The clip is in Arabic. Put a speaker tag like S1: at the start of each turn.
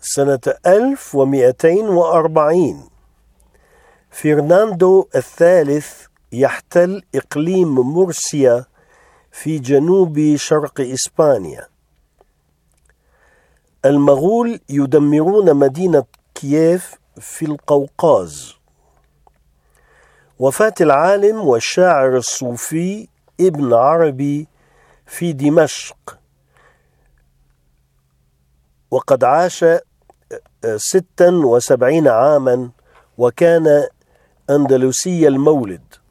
S1: سنة 1240 فرناندو الثالث يحتل إقليم مرسيا في جنوب شرق إسبانيا. المغول يدمرون مدينة كييف في القوقاز. وفاة العالم والشاعر الصوفي ابن عربي في دمشق، وقد عاش 76 عاما، وكان أندلسي المولد.